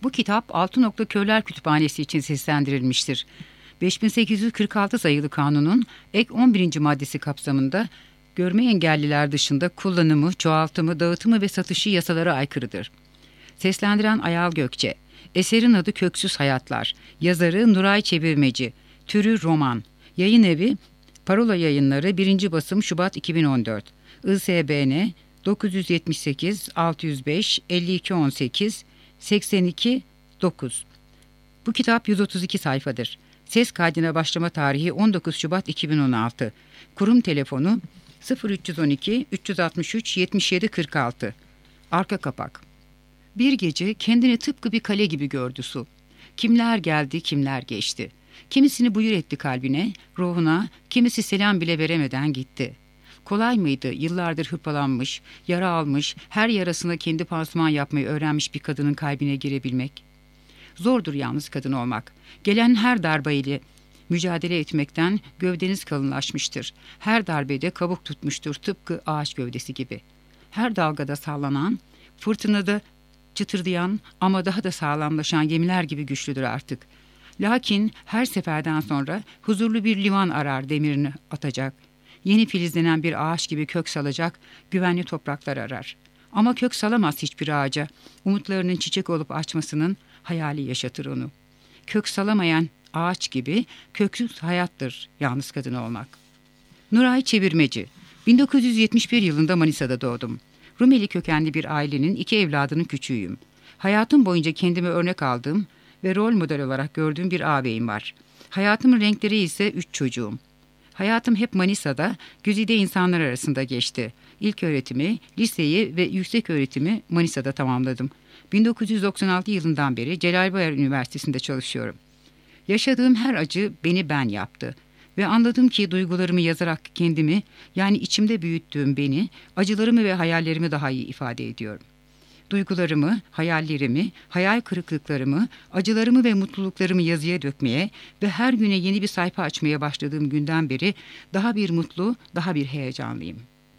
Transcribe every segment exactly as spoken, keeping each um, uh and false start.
Bu kitap Altınok'ta Körler Kütüphanesi için seslendirilmiştir. beş bin sekiz yüz kırk altı sayılı kanunun ek on birinci maddesi kapsamında görme engelliler dışında kullanımı, çoğaltımı, dağıtımı ve satışı yasalara aykırıdır. Seslendiren Ayal Gökçe. Eserin adı Köksüz Hayatlar. Yazarı Nuray Çevirmeci. Türü roman. Yayın evi Parola Yayınları. birinci basım Şubat iki bin on dört. I S B N dokuz yüz yetmiş sekiz altı yüz beş elli iki on sekiz seksen iki dokuz. Bu kitap yüz otuz iki sayfadır. Ses kaydına başlama tarihi on dokuz Şubat iki bin on altı. Kurum telefonu sıfır üç yüz on iki üç yüz altmış üç yetmiş yedi kırk altı. Arka kapak. Bir gece kendini tıpkı bir kale gibi gördü Su. Kimler geldi, kimler geçti. Kimisini buyur etti kalbine, ruhuna, kimisi selam bile veremeden gitti. Kolay mıydı yıllardır hırpalanmış, yara almış, her yarasına kendi pansuman yapmayı öğrenmiş bir kadının kalbine girebilmek? Zordur yalnız kadın olmak. Gelen her darbeyle mücadele etmekten gövdeniz kalınlaşmıştır. Her darbede kabuk tutmuştur tıpkı ağaç gövdesi gibi. Her dalgada sallanan, fırtınada çıtırdayan ama daha da sağlamlaşan gemiler gibi güçlüdür artık. Lakin her seferden sonra huzurlu bir liman arar demirini atacak. Yeni filizlenen bir ağaç gibi kök salacak, güvenli topraklar arar. Ama kök salamaz hiçbir ağaca. Umutlarının çiçek olup açmasının hayali yaşatır onu. Kök salamayan ağaç gibi köksüz hayattır yalnız kadın olmak. Nuray Çevirmeci. bin dokuz yüz yetmiş bir yılında Manisa'da doğdum. Rumeli kökenli bir ailenin iki evladının küçüğüyüm. Hayatım boyunca kendime örnek aldığım ve rol model olarak gördüğüm bir ağabeyim var. Hayatımın renkleri ise üç çocuğum. Hayatım hep Manisa'da, güzide insanlar arasında geçti. İlk öğretimi, liseyi ve yüksek öğretimi Manisa'da tamamladım. bin dokuz yüz doksan altı yılından beri Celal Bayar Üniversitesi'nde çalışıyorum. Yaşadığım her acı beni ben yaptı. Ve anladım ki duygularımı yazarak kendimi, yani içimde büyüttüğüm beni, acılarımı ve hayallerimi daha iyi ifade ediyorum. Duygularımı, hayallerimi, hayal kırıklıklarımı, acılarımı ve mutluluklarımı yazıya dökmeye ve her güne yeni bir sayfa açmaya başladığım günden beri daha bir mutlu, daha bir heyecanlıyım.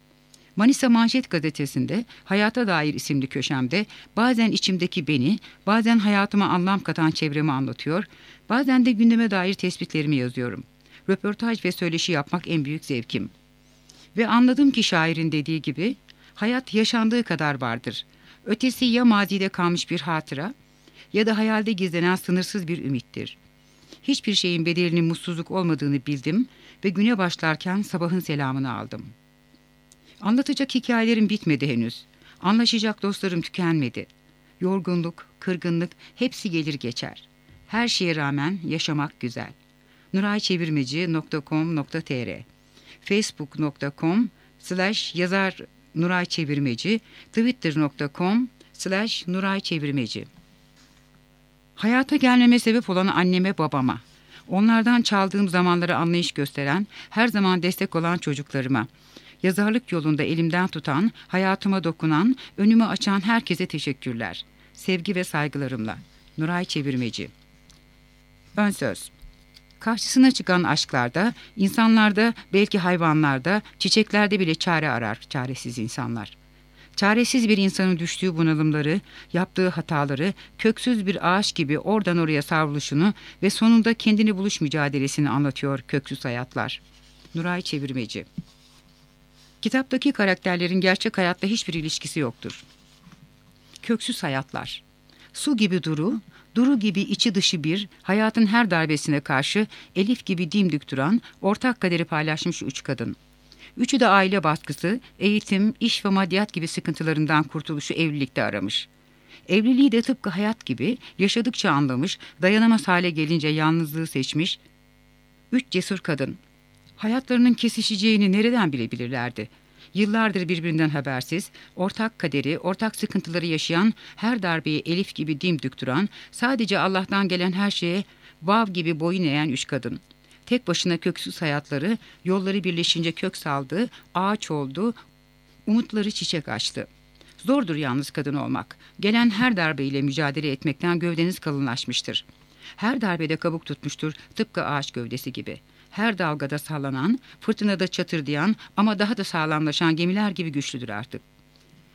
Manisa Manşet gazetesinde Hayata Dair isimli köşemde bazen içimdeki beni, bazen hayatıma anlam katan çevremi anlatıyor, bazen de gündeme dair tespitlerimi yazıyorum. Röportaj ve söyleşi yapmak en büyük zevkim. Ve anladım ki şairin dediği gibi, hayat yaşandığı kadar vardır. Ötesi ya mazide kalmış bir hatıra ya da hayalde gizlenen sınırsız bir ümittir. Hiçbir şeyin bedelinin mutsuzluk olmadığını bildim ve güne başlarken sabahın selamını aldım. Anlatacak hikayelerim bitmedi henüz. Anlaşacak dostlarım tükenmedi. Yorgunluk, kırgınlık hepsi gelir geçer. Her şeye rağmen yaşamak güzel. nurayçevirmeci nokta com nokta tr facebook nokta com slash yazar Nuray Çevirmeci, twitter nokta com slash Nuray Çevirmeci. Hayata gelmeme sebep olan anneme, babama, onlardan çaldığım zamanları anlayış gösteren, her zaman destek olan çocuklarıma, yazarlık yolunda elimden tutan, hayatıma dokunan, önümü açan herkese teşekkürler. Sevgi ve saygılarımla. Nuray Çevirmeci. Ön söz. Karşısına çıkan aşklarda, insanlarda, belki hayvanlarda, çiçeklerde bile çare arar çaresiz insanlar. Çaresiz bir insanın düştüğü bunalımları, yaptığı hataları, köksüz bir ağaç gibi oradan oraya savruluşunu ve sonunda kendini buluş mücadelesini anlatıyor Köksüz Hayatlar. Nuray Çevirmeci. Kitaptaki karakterlerin gerçek hayatla hiçbir ilişkisi yoktur. Köksüz hayatlar. Su gibi duru, duru gibi içi dışı bir, hayatın her darbesine karşı Elif gibi dimdik duran, ortak kaderi paylaşmış üç kadın. Üçü de aile baskısı, eğitim, iş ve maddiyat gibi sıkıntılarından kurtuluşu evlilikte aramış. Evliliği de tıpkı hayat gibi yaşadıkça anlamış, dayanamaz hale gelince yalnızlığı seçmiş. Üç cesur kadın. Hayatlarının kesişeceğini nereden bilebilirlerdi? Yıllardır birbirinden habersiz, ortak kaderi, ortak sıkıntıları yaşayan, her darbeye Elif gibi dimdik duran, sadece Allah'tan gelen her şeye vav gibi boyun eğen üç kadın. Tek başına köksüz hayatları, yolları birleşince kök saldı, ağaç oldu, umutları çiçek açtı. Zordur yalnız kadın olmak. Gelen her darbeyle mücadele etmekten gövdeniz kalınlaşmıştır. Her darbede kabuk tutmuştur, tıpkı ağaç gövdesi gibi. Her dalgada sallanan, fırtınada çatırdayan ama daha da sağlamlaşan gemiler gibi güçlüdür artık.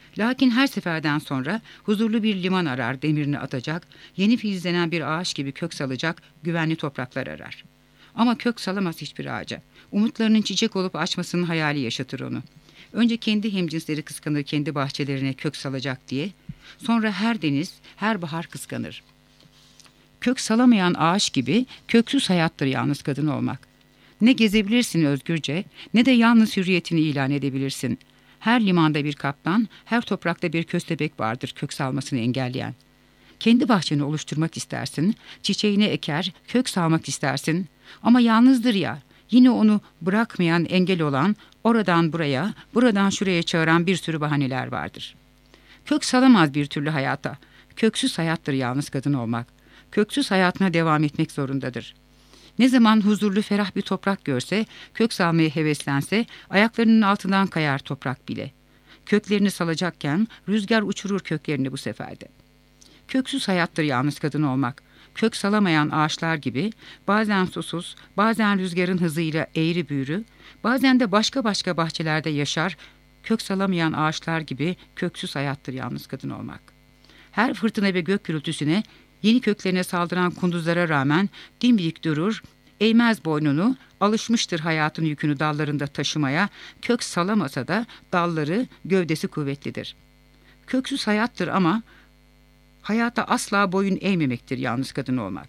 Lakin her seferden sonra huzurlu bir liman arar, demirini atacak, yeni filizlenen bir ağaç gibi kök salacak, güvenli topraklar arar. Ama kök salamaz hiçbir ağaca. Umutlarının çiçek olup açmasının hayali yaşatır onu. Önce kendi hemcinsleri kıskanır kendi bahçelerine kök salacak diye, sonra her deniz, her bahar kıskanır. Kök salamayan ağaç gibi köksüz hayattır yalnız kadın olmak. Ne gezebilirsin özgürce, ne de yalnız hürriyetini ilan edebilirsin. Her limanda bir kaptan, her toprakta bir köstebek vardır kök salmasını engelleyen. Kendi bahçeni oluşturmak istersin, çiçeğini eker, kök salmak istersin. Ama yalnızdır ya, yine onu bırakmayan, engel olan, oradan buraya, buradan şuraya çağıran bir sürü bahaneler vardır. Kök salamaz bir türlü hayata. Köksüz hayattır yalnız kadın olmak. Köksüz hayatına devam etmek zorundadır. Ne zaman huzurlu ferah bir toprak görse, kök salmaya heveslense, ayaklarının altından kayar toprak bile. Köklerini salacakken rüzgar uçurur köklerini bu seferde. Köksüz hayattır yalnız kadın olmak. Kök salamayan ağaçlar gibi, bazen susuz, bazen rüzgarın hızıyla eğri büğrü, bazen de başka başka bahçelerde yaşar, kök salamayan ağaçlar gibi köksüz hayattır yalnız kadın olmak. Her fırtına ve gök gürültüsüne, yeni köklerine saldıran kunduzlara rağmen dimdik durur, eğmez boynunu, alışmıştır hayatın yükünü dallarında taşımaya, kök salamasa da dalları, gövdesi kuvvetlidir. Köksüz hayattır ama hayata asla boyun eğmemektir yalnız kadın olmak.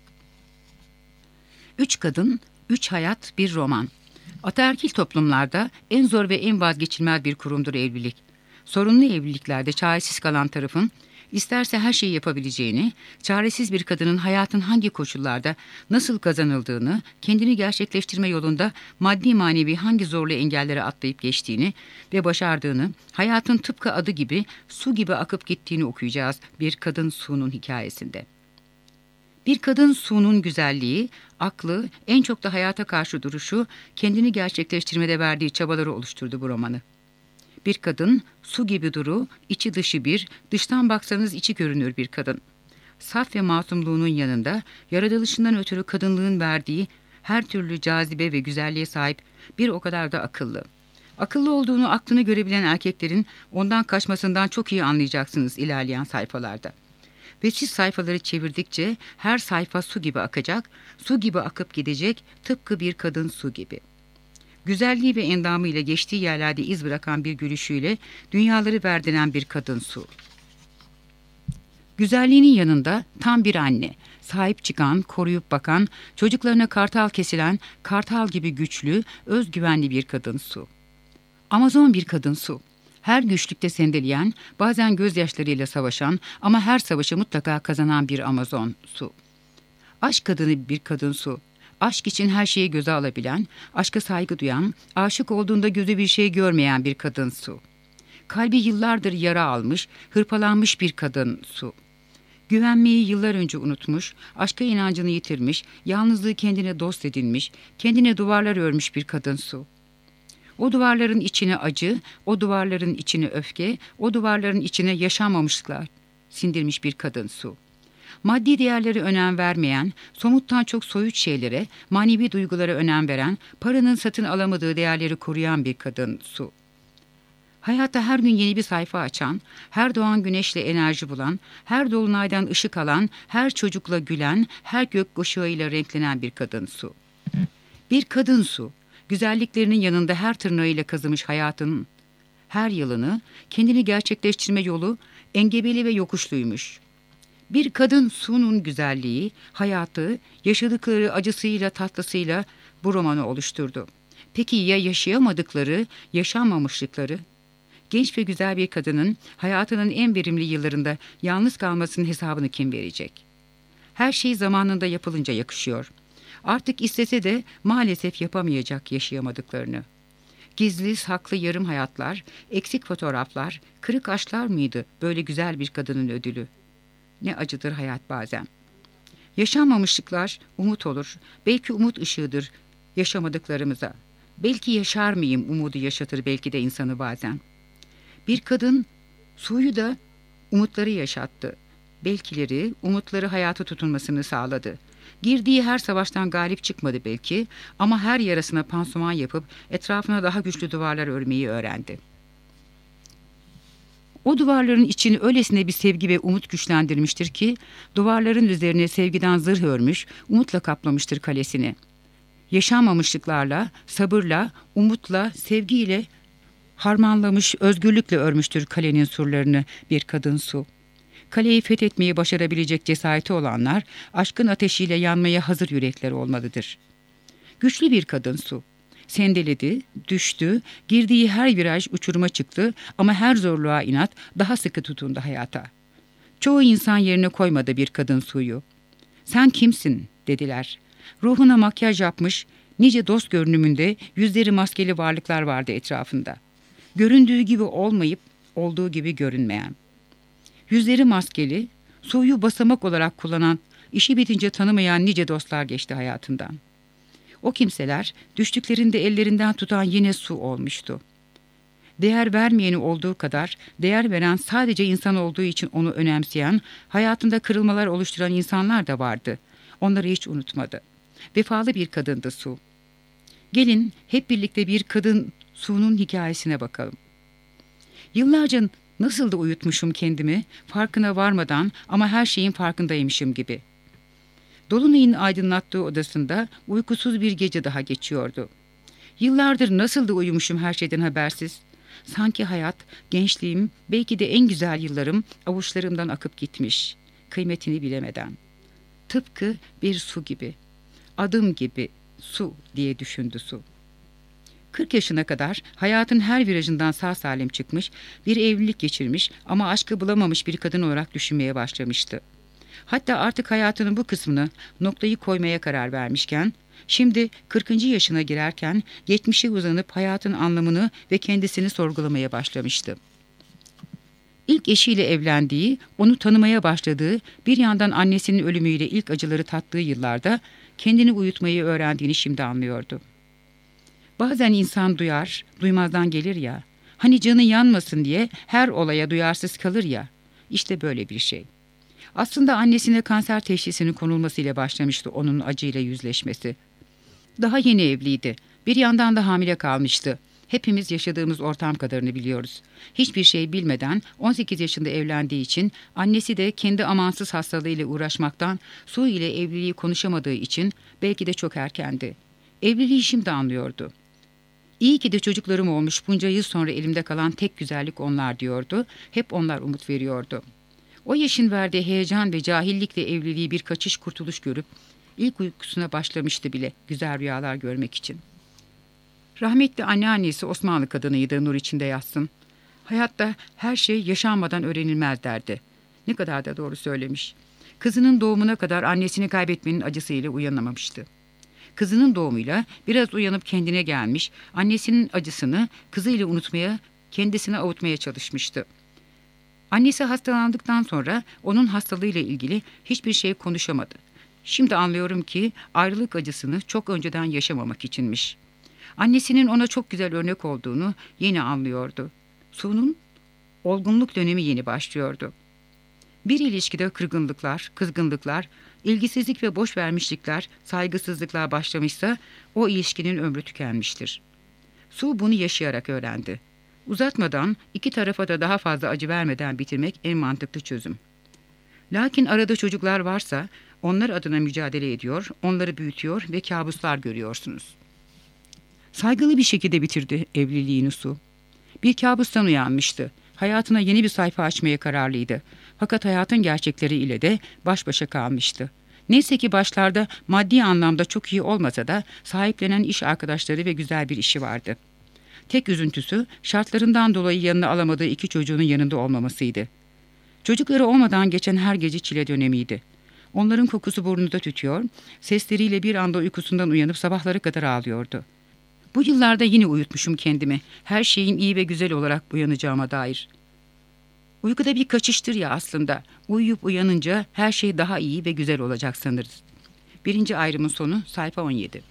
Üç kadın, üç hayat, bir roman. Ataerkil toplumlarda en zor ve en vazgeçilmez bir kurumdur evlilik. Sorunlu evliliklerde çaresiz kalan tarafın, İsterse her şeyi yapabileceğini, çaresiz bir kadının hayatın hangi koşullarda nasıl kazanıldığını, kendini gerçekleştirme yolunda maddi manevi hangi zorlu engellere atlayıp geçtiğini ve başardığını, hayatın tıpkı adı gibi su gibi akıp gittiğini okuyacağız bir kadın su'nun hikayesinde. Bir kadın su'nun güzelliği, aklı, en çok da hayata karşı duruşu, kendini gerçekleştirmede verdiği çabaları oluşturdu bu romanı. Bir kadın, su gibi duru, içi dışı bir, dıştan baksanız içi görünür bir kadın. Saf ve masumluğunun yanında, yaratılışından ötürü kadınlığın verdiği her türlü cazibe ve güzelliğe sahip bir o kadar da akıllı. Akıllı olduğunu aklını görebilen erkeklerin ondan kaçmasından çok iyi anlayacaksınız ilerleyen sayfalarda. Ve siz sayfaları çevirdikçe her sayfa su gibi akacak, su gibi akıp gidecek, tıpkı bir kadın su gibi. Güzelliği ve endamıyla geçtiği yerlerde iz bırakan bir gülüşüyle dünyaları verdiren bir kadın su. Güzelliğinin yanında tam bir anne, sahip çıkan, koruyup bakan, çocuklarına kartal kesilen, kartal gibi güçlü, özgüvenli bir kadın su. Amazon bir kadın su. Her güçlükte sendeleyen, bazen gözyaşlarıyla savaşan ama her savaşı mutlaka kazanan bir Amazon su. Aşk kadını bir kadın su. Aşk için her şeyi göze alabilen, aşka saygı duyan, aşık olduğunda gözü bir şey görmeyen bir kadın su. Kalbi yıllardır yara almış, hırpalanmış bir kadın su. Güvenmeyi yıllar önce unutmuş, aşka inancını yitirmiş, yalnızlığı kendine dost edinmiş, kendine duvarlar örmüş bir kadın su. O duvarların içine acı, o duvarların içine öfke, o duvarların içine yaşanmamışlıklar sindirmiş bir kadın su. Maddi değerlere önem vermeyen, somuttan çok soyut şeylere, manevi duygulara önem veren, paranın satın alamadığı değerleri koruyan bir kadın su. Hayatta her gün yeni bir sayfa açan, her doğan güneşle enerji bulan, her dolunaydan ışık alan, her çocukla gülen, her gökkuşağıyla renklenen bir kadın su. Bir kadın su, güzelliklerinin yanında her tırnağıyla kazımış hayatının her yılını, kendini gerçekleştirme yolu engebeli ve yokuşluymuş. Bir kadın su'nun güzelliği, hayatı, yaşadıkları acısıyla tatlısıyla bu romanı oluşturdu. Peki ya yaşayamadıkları, yaşanmamışlıkları? Genç ve güzel bir kadının hayatının en verimli yıllarında yalnız kalmasının hesabını kim verecek? Her şey zamanında yapılınca yakışıyor. Artık istese de maalesef yapamayacak yaşayamadıklarını. Gizli, saklı yarım hayatlar, eksik fotoğraflar, kırık aşklar mıydı böyle güzel bir kadının ödülü? Ne acıdır hayat bazen. Yaşanmamışlıklar umut olur. Belki umut ışığıdır yaşamadıklarımıza. Belki yaşar mıyım umudu yaşatır belki de insanı bazen. Bir kadın suyu da umutları yaşattı. Belkileri, umutları hayata tutunmasını sağladı. Girdiği her savaştan galip çıkmadı belki ama her yarasına pansuman yapıp etrafına daha güçlü duvarlar örmeyi öğrendi. O duvarların içini öylesine bir sevgi ve umut güçlendirmiştir ki, duvarların üzerine sevgiden zırh örmüş, umutla kaplamıştır kalesini. Yaşanmamışlıklarla, sabırla, umutla, sevgiyle harmanlamış, özgürlükle örmüştür kalenin surlarını bir kadın su. Kaleyi fethetmeyi başarabilecek cesareti olanlar, aşkın ateşiyle yanmaya hazır yürekleri olmalıdır. Güçlü bir kadın su. Sendeledi, düştü, girdiği her viraj uçuruma çıktı ama her zorluğa inat daha sıkı tutundu hayata. Çoğu insan yerine koymadı bir kadın suyu. "Sen kimsin?" dediler. Ruhuna makyaj yapmış, nice dost görünümünde yüzleri maskeli varlıklar vardı etrafında. Göründüğü gibi olmayıp olduğu gibi görünmeyen. Yüzleri maskeli, suyu basamak olarak kullanan, işi bitince tanımayan nice dostlar geçti hayatından. O kimseler düştüklerinde ellerinden tutan yine su olmuştu. Değer vermeyeni olduğu kadar değer veren, sadece insan olduğu için onu önemseyen, hayatında kırılmalar oluşturan insanlar da vardı. Onları hiç unutmadı. Vefalı bir kadındı Su. Gelin hep birlikte bir kadın Su'nun hikayesine bakalım. Yıllarca nasıl da uyutmuşum kendimi, farkına varmadan ama her şeyin farkındaymışım gibi. Dolunay'ın aydınlattığı odasında uykusuz bir gece daha geçiyordu. Yıllardır nasıl da uyumuşum her şeyden habersiz. Sanki hayat, gençliğim, belki de en güzel yıllarım avuçlarımdan akıp gitmiş, kıymetini bilemeden. Tıpkı bir su gibi, adım gibi su diye düşündü Su. kırk yaşına kadar hayatın her virajından sağ salim çıkmış, bir evlilik geçirmiş ama aşkı bulamamış bir kadın olarak düşünmeye başlamıştı. Hatta artık hayatının bu kısmını noktayı koymaya karar vermişken, şimdi kırkıncı yaşına girerken geçmişe uzanıp hayatın anlamını ve kendisini sorgulamaya başlamıştı. İlk eşiyle evlendiği, onu tanımaya başladığı, bir yandan annesinin ölümüyle ilk acıları tattığı yıllarda kendini uyutmayı öğrendiğini şimdi anlıyordu. Bazen insan duyar, duymazdan gelir ya, hani canı yanmasın diye her olaya duyarsız kalır ya, işte böyle bir şey. Aslında annesine kanser teşhisinin konulmasıyla başlamıştı onun acıyla yüzleşmesi. Daha yeni evliydi. Bir yandan da hamile kalmıştı. Hepimiz yaşadığımız ortam kadarını biliyoruz. Hiçbir şey bilmeden on sekiz yaşında evlendiği için, annesi de kendi amansız hastalığıyla uğraşmaktan, Su ile evliliği konuşamadığı için belki de çok erkendi. Evliliği şimdi anlıyordu. İyi ki de çocuklarım olmuş, bunca yıl sonra elimde kalan tek güzellik onlar diyordu. Hep onlar umut veriyordu. O yaşın verdiği heyecan ve cahillikle evliliği bir kaçış kurtuluş görüp ilk uykusuna başlamıştı bile güzel rüyalar görmek için. Rahmetli anneannesi Osmanlı kadınıydı, nur içinde yatsın. Hayatta her şey yaşanmadan öğrenilmez derdi. Ne kadar da doğru söylemiş. Kızının doğumuna kadar annesini kaybetmenin acısıyla uyanamamıştı. Kızının doğumuyla biraz uyanıp kendine gelmiş, annesinin acısını kızıyla unutmaya, kendisini avutmaya çalışmıştı. Annesi hastalandıktan sonra onun hastalığıyla ilgili hiçbir şey konuşamadı. Şimdi anlıyorum ki ayrılık acısını çok önceden yaşamamak içinmiş. Annesinin ona çok güzel örnek olduğunu yeni anlıyordu. Su'nun olgunluk dönemi yeni başlıyordu. Bir ilişkide kırgınlıklar, kızgınlıklar, ilgisizlik ve boş vermişlikler, saygısızlıklar başlamışsa o ilişkinin ömrü tükenmiştir. Su bunu yaşayarak öğrendi. Uzatmadan, iki tarafa da daha fazla acı vermeden bitirmek en mantıklı çözüm. Lakin arada çocuklar varsa onlar adına mücadele ediyor, onları büyütüyor ve kabuslar görüyorsunuz. Saygılı bir şekilde bitirdi evliliğini Su. Bir kabustan uyanmıştı. Hayatına yeni bir sayfa açmaya kararlıydı. Fakat hayatın gerçekleri ile de baş başa kalmıştı. Neyse ki başlarda maddi anlamda çok iyi olmasa da sahiplenen iş arkadaşları ve güzel bir işi vardı. Tek üzüntüsü şartlarından dolayı yanına alamadığı iki çocuğunun yanında olmamasıydı. Çocukları olmadan geçen her gece çile dönemiydi. Onların kokusu burnunda tütüyor, sesleriyle bir anda uykusundan uyanıp sabahlara kadar ağlıyordu. Bu yıllarda yine uyutmuşum kendimi, her şeyin iyi ve güzel olarak uyanacağıma dair. Uykuda bir kaçıştır ya aslında. Uyuyup uyanınca her şey daha iyi ve güzel olacak sanırız. Birinci ayrımın sonu, sayfa on yedi.